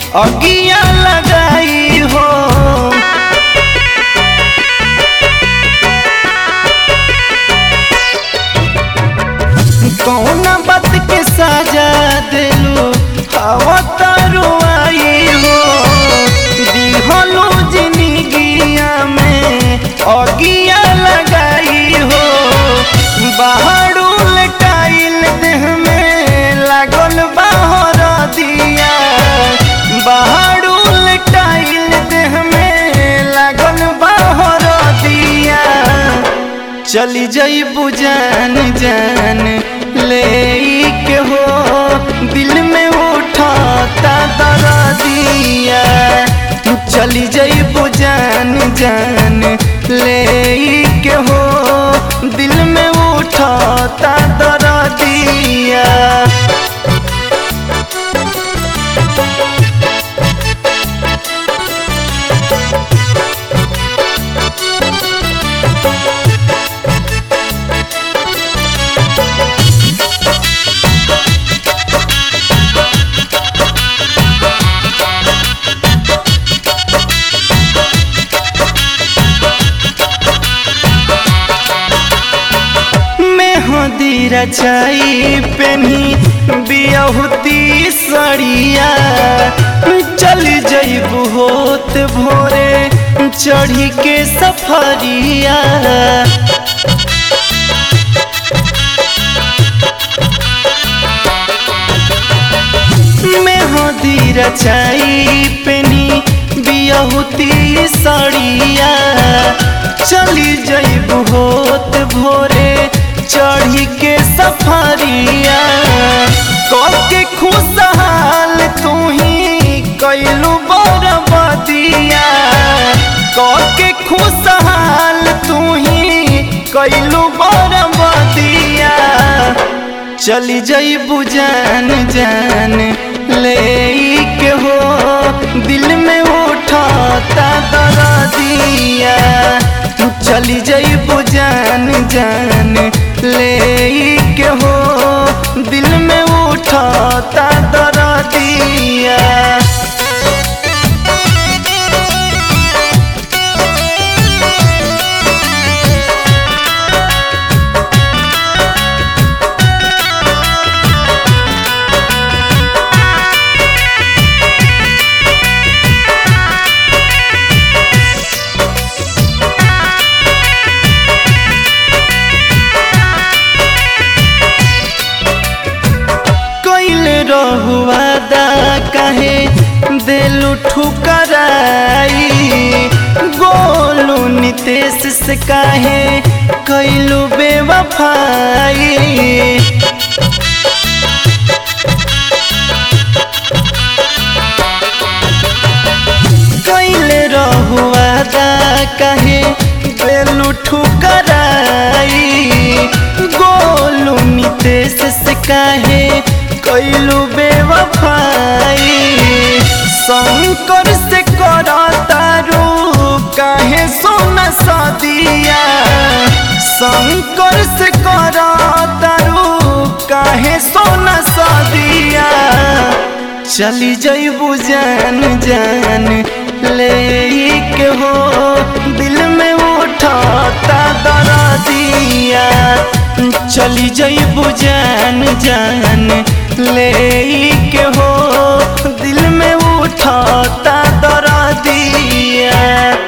अगिया लगाई हो। कौन बात के सजा दिलू हवा तरुआई हो। दिहलू जिंदगिया में अगिया लगाई हो। बाहर टाइल देह में लागल बाहर दिया। बाहर टाइल देह में लागल बाहर दिया। चली जइबू जान जान ले के हो। दिल में उठाता दर्दिया। चली जइबू जान जान ले के हो। दिल में उठाता दर्दिया। मेहंदी रचाई पेनी बियहुती सड़िया। चल जइबू होत भोरे चढ़ी के सफरिया। मेहंदी रचाई पेनी बियहुती सड़िया। चली जइबू होत भोरे चढ़ी के सफरिया। के खुशहाल तू ही कैलू बरबदिया। के खुशहाल तू ही कैलू बरबदिया। चली जइबू जान जान ले के हो। दिल में उठाता दर्दिया। चली जइबू जान जान ले के हो। दिल में उठाता दर्दिया। रहुआदा कहे दिलू ठुकराई। गोलू नितेश से कहे कैलू बेवफाई। कैले रहुआदा कहे दिलू ठुकराई। गोलू नितेश से कहे कैलू बेवफाई। शंकर से करतारू काहे सोना सदिया। शंकर से करतारू काहे सोना सदिया। चली जइबू जान जान ले के हो। दिल में उठाता दर्दिया। चली जइबू जान जान ले के हो। दिल में उठाता दर्दिया।